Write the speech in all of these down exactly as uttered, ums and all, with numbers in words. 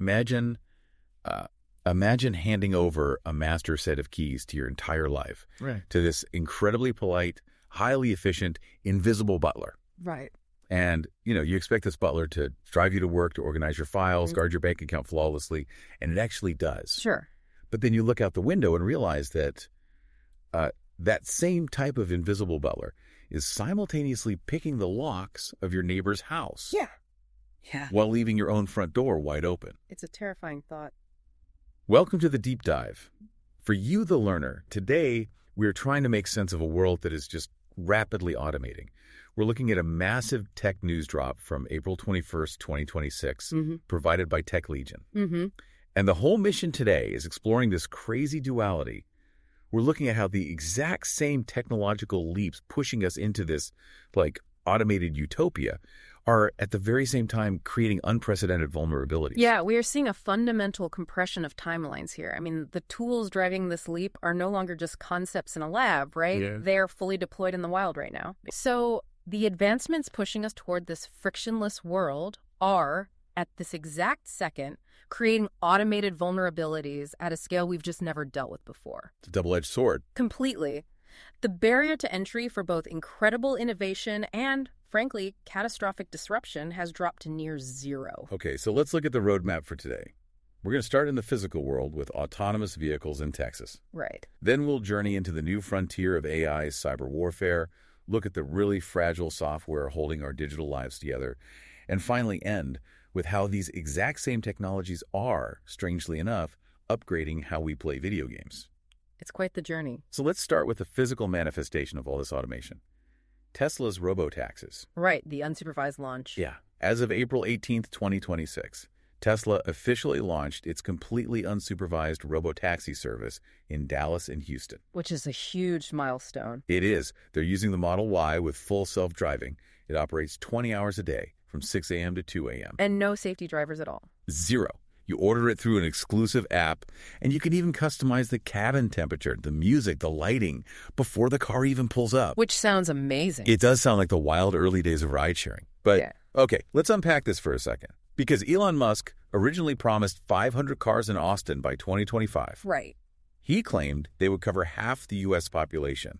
Imagine, uh, imagine handing over a master set of keys to your entire life, right, to this incredibly polite, highly efficient, invisible butler. right. And, you know, you expect this butler to drive you to work, to organize your files, Mm-hmm. guard your bank account flawlessly, and it actually does. Sure. But then you look out the window and realize that uh, that same type of invisible butler is simultaneously picking the locks of your neighbor's house. Yeah. Yeah. While leaving your own front door wide open. It's a terrifying thought. Welcome to the Deep Dive. For you, the learner, today we are trying to make sense of a world that is just rapidly automating. We're looking at a massive tech news drop from April twenty-first, twenty twenty-six, Mm-hmm. provided by Tech Legion. Mm-hmm. And the whole mission today is exploring this crazy duality. We're looking at how the exact same technological leaps pushing us into this, like, automated utopia are at the very same time creating unprecedented vulnerabilities. Yeah, we are seeing a fundamental compression of timelines here. I mean, the tools driving this leap are no longer just concepts in a lab, right? Yeah. They are fully deployed in the wild right now. So the advancements pushing us toward this frictionless world are, at this exact second, creating automated vulnerabilities at a scale we've just never dealt with before. It's a double-edged sword. Completely. The barrier to entry for both incredible innovation and, frankly, catastrophic disruption has dropped to near zero. Okay, so let's look at the roadmap for today. We're going to start in the physical world with autonomous vehicles in Texas. Right. Then we'll journey into the new frontier of A I cyber warfare, look at the really fragile software holding our digital lives together, and finally end with how these exact same technologies are, strangely enough, upgrading how we play video games. It's quite the journey. So let's start with the physical manifestation of all this automation. Tesla's robotaxis. Right, the unsupervised launch. Yeah. As of April eighteenth, twenty twenty-six, Tesla officially launched its completely unsupervised robotaxi service in Dallas and Houston. Which is a huge milestone. It is. They're using the Model Y with full self-driving. It operates twenty hours a day from six a.m. to two a.m. And no safety drivers at all. Zero. You order it through an exclusive app, and you can even customize the cabin temperature, the music, the lighting, before the car even pulls up. Which sounds amazing. It does sound like the wild early days of ride-sharing. But, Yeah. okay, let's unpack this for a second. Because Elon Musk originally promised five hundred cars in Austin by twenty twenty-five. Right. He claimed they would cover half the U S population.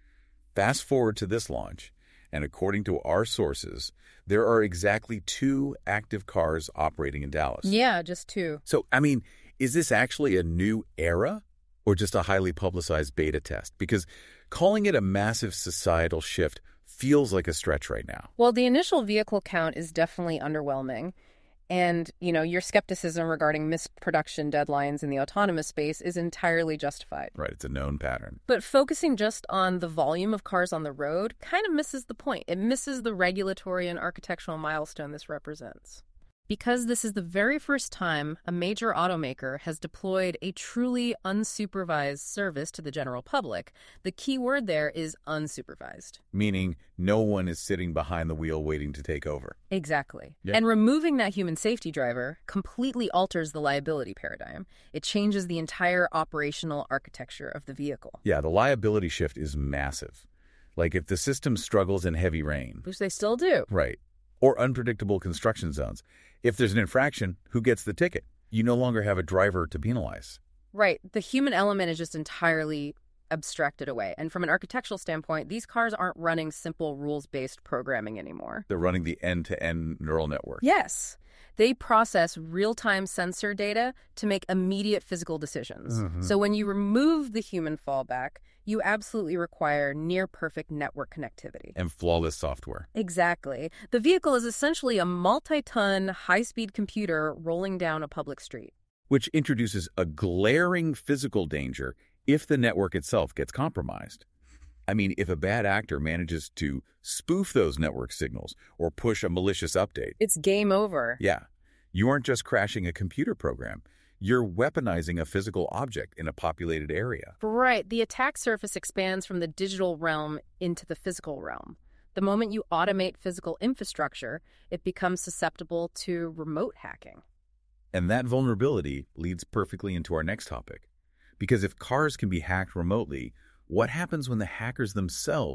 Fast forward to this launch, and according to our sources, there are exactly two active cars operating in Dallas. Yeah, just two. So, I mean, is this actually a new era or just a highly publicized beta test? Because calling it a massive societal shift feels like a stretch right now. Well, the initial vehicle count is definitely underwhelming. And, you know, your skepticism regarding missed production deadlines in the autonomous space is entirely justified. Right, it's a known pattern. But focusing just on the volume of cars on the road kind of misses the point. It misses the regulatory and architectural milestone this represents. Because this is the very first time a major automaker has deployed a truly unsupervised service to the general public, the key word there is unsupervised. Meaning no one is sitting behind the wheel waiting to take over. Exactly. Yeah. And removing that human safety driver completely alters the liability paradigm. It changes the entire operational architecture of the vehicle. Yeah, the liability shift is massive. Like if the system struggles in heavy rain. Which they still do. Right. Or unpredictable construction zones. If there's an infraction, who gets the ticket? You no longer have a driver to penalize. Right. The human element is just entirely abstracted away. And from an architectural standpoint, these cars aren't running simple rules-based programming anymore. They're running the end-to-end neural network. Yes. They process real-time sensor data to make immediate physical decisions. Mhm. So when you remove the human fallback, you absolutely require near-perfect network connectivity. And flawless software. Exactly. The vehicle is essentially a multi-ton, high-speed computer rolling down a public street. Which introduces a glaring physical danger if the network itself gets compromised. I mean, if a bad actor manages to spoof those network signals or push a malicious update, It's game over. yeah, you aren't just crashing a computer program. You're weaponizing a physical object in a populated area. Right. The attack surface expands from the digital realm into the physical realm. The moment you automate physical infrastructure, it becomes susceptible to remote hacking. And that vulnerability leads perfectly into our next topic. Because if cars can be hacked remotely, what happens when the hackers themselves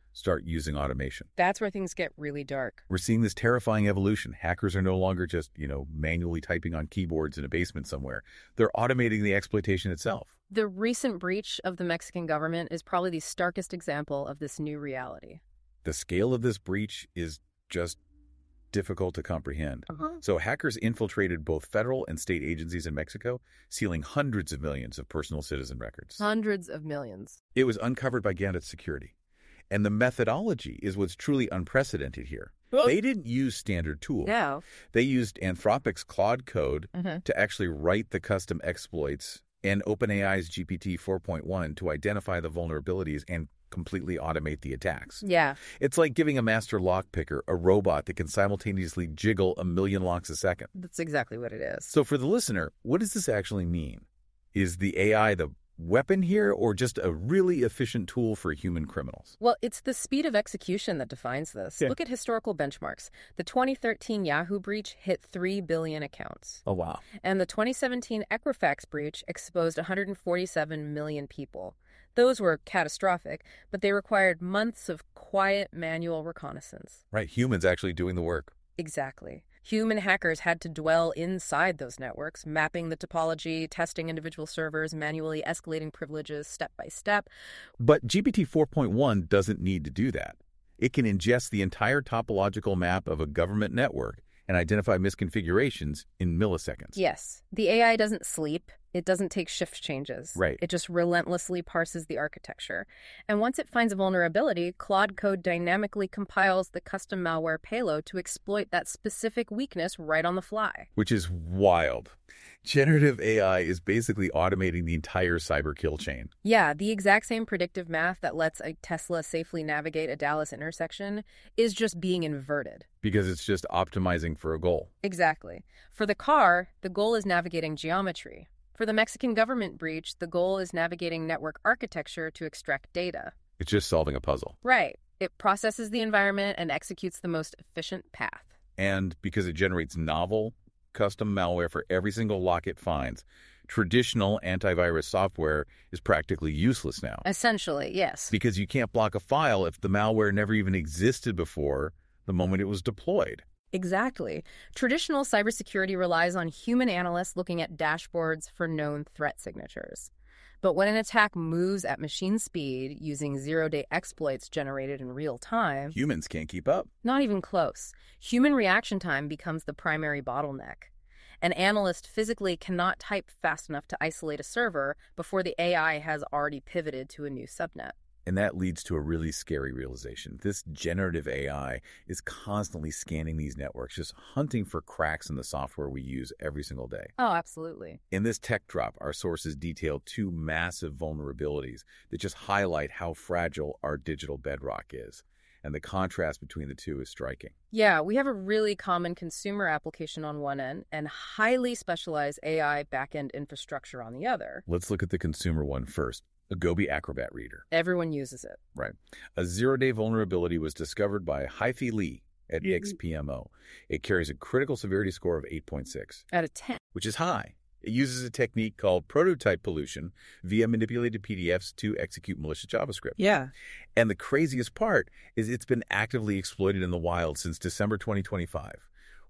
start using automation. That's where things get really dark. We're seeing this terrifying evolution. Hackers are no longer just, you know, manually typing on keyboards in a basement somewhere. They're automating the exploitation itself. The recent breach of the Mexican government is probably the starkest example of this new reality. The scale of this breach is just difficult to comprehend. Uh-huh. So hackers infiltrated both federal and state agencies in Mexico, stealing hundreds of millions of personal citizen records. Hundreds of millions. It was uncovered by Gannett Security. And the methodology is what's truly unprecedented here. They didn't use standard tools. No. They used Anthropic's Claude Code Mm-hmm. to actually write the custom exploits and OpenAI's G P T four point one to identify the vulnerabilities and completely automate the attacks. Yeah. It's like giving a master lockpicker a robot that can simultaneously jiggle a million locks a second. That's exactly what it is. So for the listener, what does this actually mean? Is the A I the weapon here or just a really efficient tool for human criminals? Well, it's the speed of execution that defines this. Yeah. Look at historical benchmarks. The twenty thirteen Yahoo breach hit three billion accounts. Oh, wow. And the twenty seventeen Equifax breach exposed one hundred forty-seven million people. Those were catastrophic, but they required months of quiet manual reconnaissance. Right, humans actually doing the work. Exactly. Human hackers had to dwell inside those networks, mapping the topology, testing individual servers, manually escalating privileges step by step. But G P T four point one doesn't need to do that. It can ingest the entire topological map of a government network and identify misconfigurations in milliseconds. Yes, the A I doesn't sleep. It doesn't take shift changes. Right. It just relentlessly parses the architecture. And once it finds a vulnerability, Claude Code dynamically compiles the custom malware payload to exploit that specific weakness right on the fly. Which is wild. Generative A I is basically automating the entire cyber kill chain. Yeah, the exact same predictive math that lets a Tesla safely navigate a Dallas intersection is just being inverted. Because it's just optimizing for a goal. Exactly. For the car, the goal is navigating geometry. For the Mexican government breach, the goal is navigating network architecture to extract data. It's just solving a puzzle. Right. It processes the environment and executes the most efficient path. And because it generates novel, custom malware for every single lock it finds, traditional antivirus software is practically useless now. Essentially, yes. Because you can't block a file if the malware never even existed before the moment it was deployed. Exactly. Traditional cybersecurity relies on human analysts looking at dashboards for known threat signatures. But when an attack moves at machine speed using zero-day exploits generated in real time, Humans can't keep up. not even close, human reaction time becomes the primary bottleneck. An analyst physically cannot type fast enough to isolate a server before the A I has already pivoted to a new subnet. And that leads to a really scary realization. This generative A I is constantly scanning these networks, just hunting for cracks in the software we use every single day. Oh, absolutely. In this tech drop, our sources detail two massive vulnerabilities that just highlight how fragile our digital bedrock is. And the contrast between the two is striking. Yeah, we have a really common consumer application on one end and highly specialized A I backend infrastructure on the other. Let's look at the consumer one first. Adobe Acrobat Reader. Everyone uses it. Right. A zero-day vulnerability was discovered by Haifi Lee at Mhm. X P M O. It carries a critical severity score of eight point six, Out of ten. which is high. It uses a technique called prototype pollution via manipulated P D Fs to execute malicious JavaScript. Yeah. And the craziest part is it's been actively exploited in the wild since December twenty twenty-five,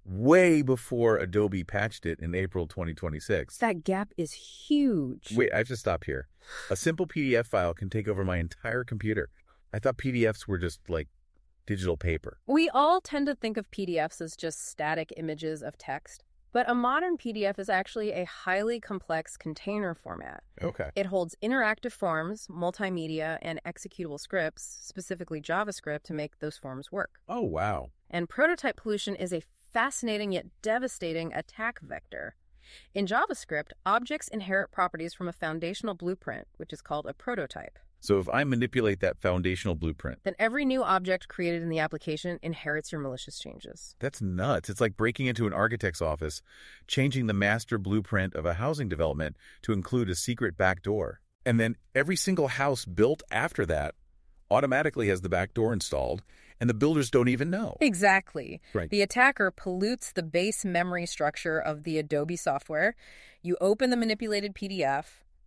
way before Adobe patched it in April twenty twenty-six. That gap is huge. Wait, I have to stop here. A simple P D F file can take over my entire computer. I thought P D Fs were just like digital paper. We all tend to think of P D Fs as just static images of text, but a modern P D F is actually a highly complex container format. Okay. It holds interactive forms, multimedia, and executable scripts, specifically JavaScript, to make those forms work. Oh, wow. And prototype pollution is a fascinating yet devastating attack vector. In JavaScript, objects inherit properties from a foundational blueprint, which is called a prototype. So if I manipulate that foundational blueprint, Then every new object created in the application inherits your malicious changes. that's nuts. It's like breaking into an architect's office, changing the master blueprint of a housing development to include a secret back door. And then every single house built after that automatically has the back door installed, and the builders don't even know. Exactly. Right. The attacker pollutes the base memory structure of the Adobe software. You open the manipulated P D F,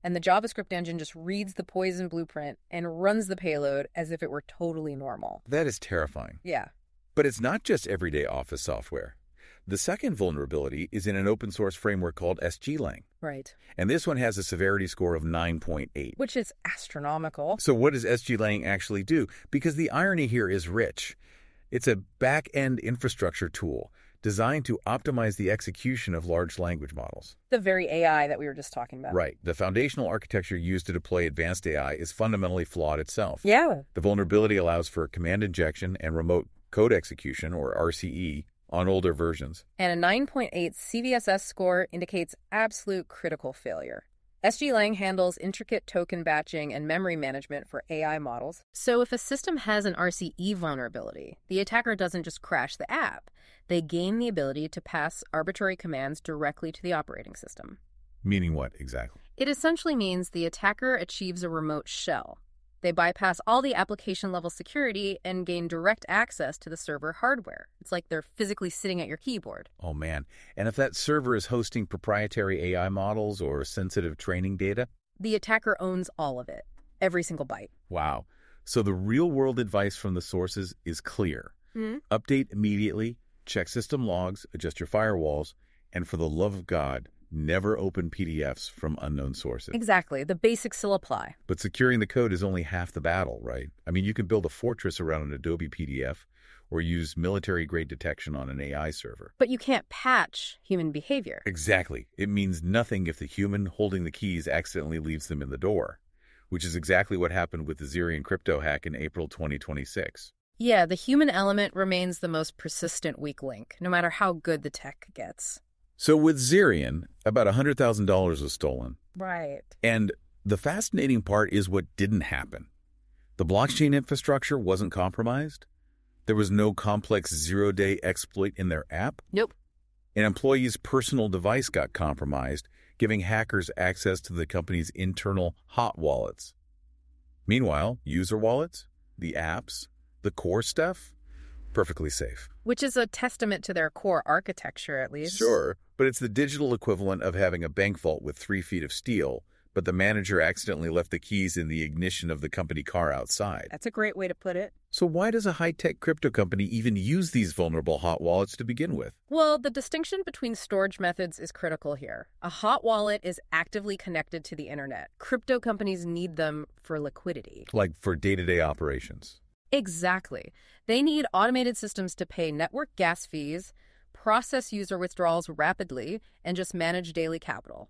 And the JavaScript engine just reads the poison blueprint and runs the payload as if it were totally normal. That is terrifying. Yeah. But it's not just everyday office software. The second vulnerability is in an open source framework called S G Lang. Right. And this one has a severity score of nine point eight. Which is astronomical. So what does S G Lang actually do? Because the irony here is rich. It's a back-end infrastructure tool designed to optimize the execution of large language models. The very A I that we were just talking about. Right. The foundational architecture used to deploy advanced A I is fundamentally flawed itself. Yeah. The vulnerability allows for command injection and remote code execution, or R C E, on older versions. And a nine point eight C V S S score indicates absolute critical failure. S G Lang handles intricate token batching and memory management for A I models. So if a system has an R C E vulnerability, the attacker doesn't just crash the app. They gain the ability to pass arbitrary commands directly to the operating system. Meaning what exactly? It essentially means the attacker achieves a remote shell. They bypass all the application-level security and gain direct access to the server hardware. It's like they're physically sitting at your keyboard. Oh, man. And if that server is hosting proprietary A I models or sensitive training data? The attacker owns all of it, every single byte. Wow. So the real-world advice from the sources is clear. Mm-hmm. Update immediately, check system logs, adjust your firewalls, and for the love of God, never open P D Fs from unknown sources. Exactly. The basics still apply. But securing the code is only half the battle, right? I mean, you can build a fortress around an Adobe P D F or use military-grade detection on an A I server. But you can't patch human behavior. Exactly. It means nothing if the human holding the keys accidentally leaves them in the door, which is exactly what happened with the Zerion crypto hack in April twenty twenty-six. Yeah, the human element remains the most persistent weak link, no matter how good the tech gets. So with Zerion, about one hundred thousand dollars was stolen. Right. And the fascinating part is what didn't happen. The blockchain infrastructure wasn't compromised. There was no complex zero-day exploit in their app. Nope. An employee's personal device got compromised, giving hackers access to the company's internal hot wallets. Meanwhile, user wallets, the apps, the core stuff, perfectly safe. Which is a testament to their core architecture, at least. Sure, but it's the digital equivalent of having a bank vault with three feet of steel, but the manager accidentally left the keys in the ignition of the company car outside. That's a great way to put it. So why does a high-tech crypto company even use these vulnerable hot wallets to begin with? Well, the distinction between storage methods is critical here. A hot wallet is actively connected to the internet. Crypto companies need them for liquidity. Like for day-to-day operations. Exactly. They need automated systems to pay network gas fees, process user withdrawals rapidly, and just manage daily capital.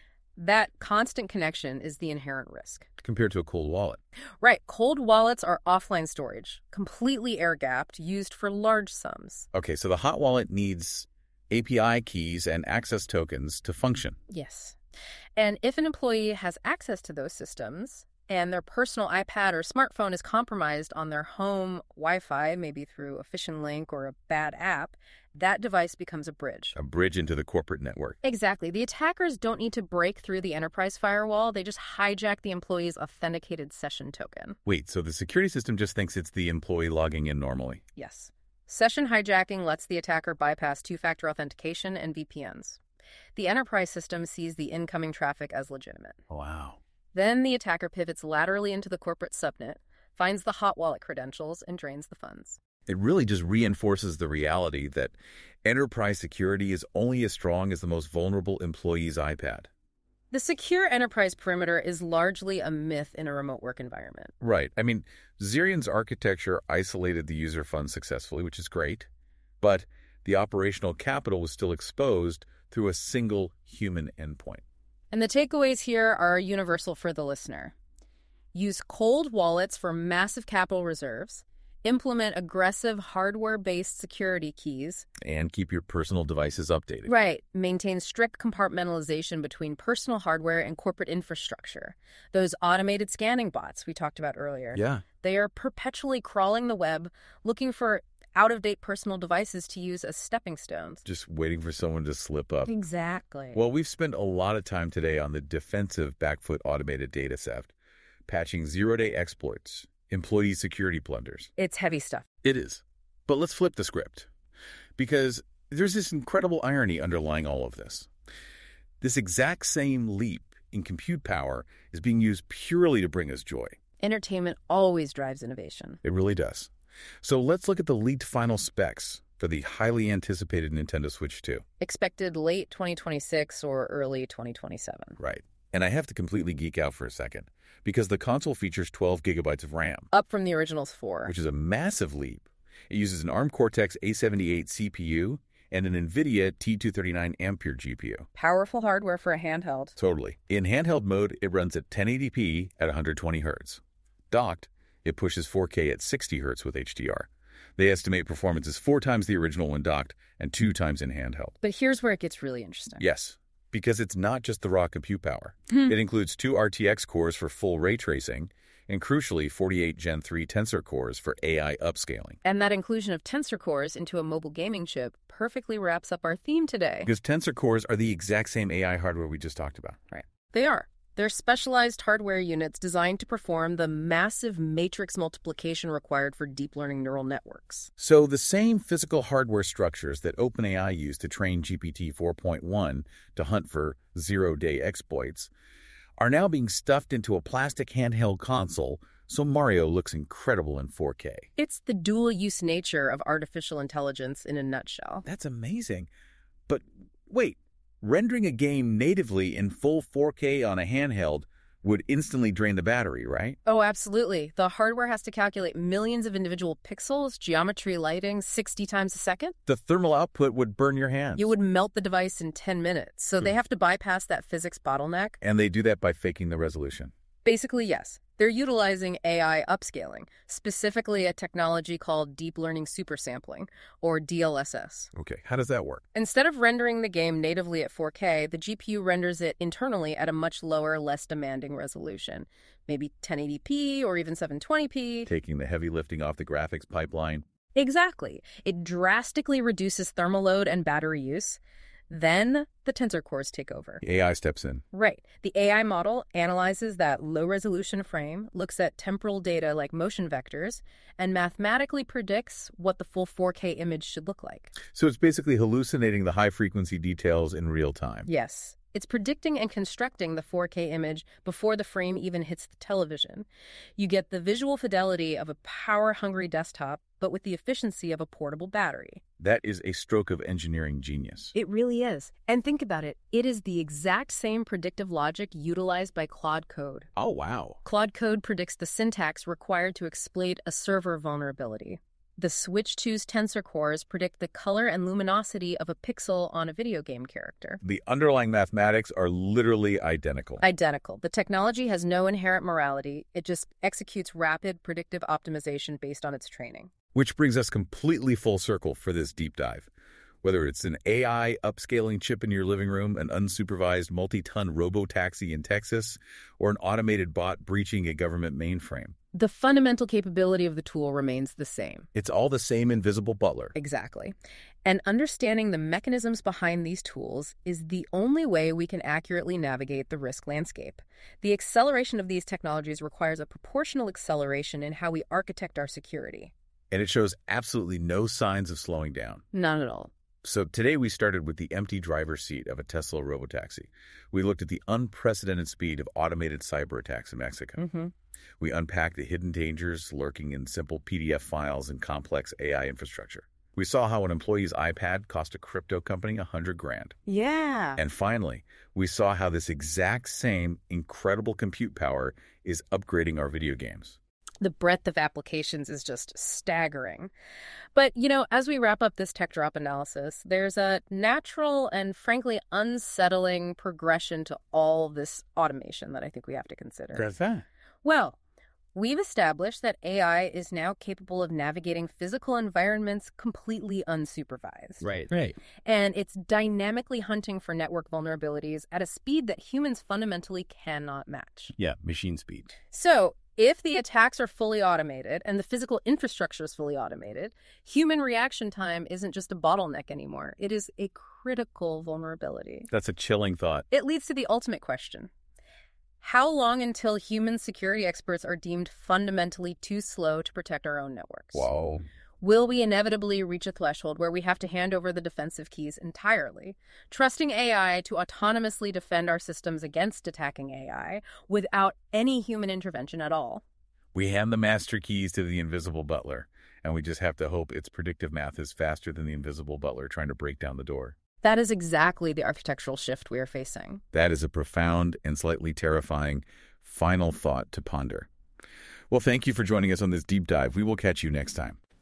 That constant connection is the inherent risk. Compared to a cold wallet. Right. Cold wallets are offline storage, completely air-gapped, used for large sums. Okay, so the hot wallet needs A P I keys and access tokens to function. Yes. And if an employee has access to those systems, and their personal iPad or smartphone is compromised on their home Wi-Fi, maybe through a phishing link or a bad app, that device becomes a bridge. A bridge into the corporate network. Exactly. The attackers don't need to break through the enterprise firewall. They just hijack the employee's authenticated session token. Wait, so the security system just thinks it's the employee logging in normally? Yes. Session hijacking lets the attacker bypass two-factor authentication and V P Ns. The enterprise system sees the incoming traffic as legitimate. Wow. Then the attacker pivots laterally into the corporate subnet, finds the hot wallet credentials, and drains the funds. It really just reinforces the reality that enterprise security is only as strong as the most vulnerable employee's iPad. The secure enterprise perimeter is largely a myth in a remote work environment. Right. I mean, Zerion's architecture isolated the user funds successfully, which is great, but the operational capital was still exposed through a single human endpoint. And the takeaways here are universal for the listener. Use cold wallets for massive capital reserves. Implement aggressive hardware-based security keys. And keep your personal devices updated. Right. Maintain strict compartmentalization between personal hardware and corporate infrastructure. Those automated scanning bots we talked about earlier. Yeah. They are perpetually crawling the web, looking for out-of-date personal devices to use as stepping stones. Just waiting for someone to slip up. Exactly. Well, we've spent a lot of time today on the defensive backfoot automated data theft, patching zero-day exploits, employee security blunders. It's heavy stuff. It is. But let's flip the script, because there's this incredible irony underlying all of this. This exact same leap in compute power is being used purely to bring us joy. Entertainment always drives innovation. It really does. So let's look at the leaked final specs for the highly anticipated Nintendo Switch two. Expected late twenty twenty-six or early twenty twenty-seven. Right. And I have to completely geek out for a second, because the console features twelve gigabytes of RAM. Up from the original's four. Which is a massive leap. It uses an ARM Cortex A seventy-eight C P U and an NVIDIA T two thirty-nine Ampere G P U. Powerful hardware for a handheld. Totally. In handheld mode, it runs at ten eighty p at one hundred twenty hertz. Docked, it pushes four K at sixty hertz with H D R. They estimate performance is four times the original when docked and two times in handheld. But here's where it gets really interesting. Yes, because it's not just the raw compute power. It includes two R T X cores for full ray tracing and, crucially, forty-eight Gen three Tensor cores for A I upscaling. And that inclusion of Tensor cores into a mobile gaming chip perfectly wraps up our theme today. Because Tensor cores are the exact same A I hardware we just talked about. Right. They are. They're specialized hardware units designed to perform the massive matrix multiplication required for deep learning neural networks. So the same physical hardware structures that OpenAI used to train G P T four point one to hunt for zero-day exploits are now being stuffed into a plastic handheld console, so Mario looks incredible in four K. It's the dual-use nature of artificial intelligence in a nutshell. That's amazing. But wait. Rendering a game natively in full four K on a handheld would instantly drain the battery, right? Oh, absolutely. The hardware has to calculate millions of individual pixels, geometry, lighting, sixty times a second. The thermal output would burn your hands. You would melt the device in ten minutes, so they have to bypass that physics bottleneck. And they do that by faking the resolution. Basically, yes. They're utilizing A I upscaling, specifically a technology called deep learning supersampling, or D L S S. Okay, how does that work? Instead of rendering the game natively at four K, the G P U renders it internally at a much lower, less demanding resolution, maybe ten eighty p or even seven twenty p. Taking the heavy lifting off the graphics pipeline. Exactly. It drastically reduces thermal load and battery use. Then the tensor cores take over. The A I steps in. Right. The A I model analyzes that low-resolution frame, looks at temporal data like motion vectors, and mathematically predicts what the full four K image should look like. So it's basically hallucinating the high-frequency details in real time. Yes. It's predicting and constructing the four K image before the frame even hits the television. You get the visual fidelity of a power-hungry desktop, but with the efficiency of a portable battery. That is a stroke of engineering genius. It really is. And think about it. It is the exact same predictive logic utilized by Claude Code. Oh, wow. Claude Code predicts the syntax required to exploit a server vulnerability. The Switch two's tensor cores predict the color and luminosity of a pixel on a video game character. The underlying mathematics are literally identical. Identical. The technology has no inherent morality. It just executes rapid predictive optimization based on its training. Which brings us completely full circle for this deep dive. Whether it's an A I upscaling chip in your living room, an unsupervised multi-ton robo-taxi in Texas, or an automated bot breaching a government mainframe. The fundamental capability of the tool remains the same. It's all the same invisible butler. Exactly. And understanding the mechanisms behind these tools is the only way we can accurately navigate the risk landscape. The acceleration of these technologies requires a proportional acceleration in how we architect our security. And it shows absolutely no signs of slowing down. None at all. So today we started with the empty driver's seat of a Tesla robotaxi. We looked at the unprecedented speed of automated cyber attacks in Mexico. Mm-hmm. We unpacked the hidden dangers lurking in simple P D F files and complex A I infrastructure. We saw how an employee's iPad cost a crypto company a hundred grand. Yeah. And finally, we saw how this exact same incredible compute power is upgrading our video games. The breadth of applications is just staggering. But, you know, as we wrap up this tech drop analysis, there's a natural and frankly unsettling progression to all this automation that I think we have to consider. What's that? Well, we've established that A I is now capable of navigating physical environments completely unsupervised. Right. Right. And it's dynamically hunting for network vulnerabilities at a speed that humans fundamentally cannot match. Yeah, machine speed. So, if the attacks are fully automated and the physical infrastructure is fully automated, human reaction time isn't just a bottleneck anymore. It is a critical vulnerability. That's a chilling thought. It leads to the ultimate question. How long until human security experts are deemed fundamentally too slow to protect our own networks? Whoa. Will we inevitably reach a threshold where we have to hand over the defensive keys entirely, trusting A I to autonomously defend our systems against attacking A I without any human intervention at all? We hand the master keys to the invisible butler, and we just have to hope its predictive math is faster than the invisible butler trying to break down the door. That is exactly the architectural shift we are facing. That is a profound and slightly terrifying final thought to ponder. Well, thank you for joining us on this deep dive. We will catch you next time.